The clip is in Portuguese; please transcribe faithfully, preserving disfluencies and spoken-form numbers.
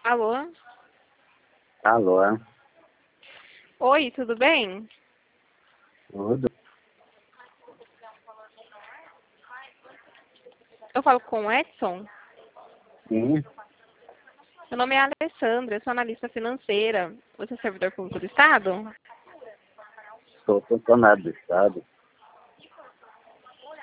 Alô? Alô? Oi, tudo bem? Tudo? Eu falo com o Edson? Sim, Meu nome é Alessandra, eu sou analista financeira. Você é servidor público do Estado? sou funcionário do Estado.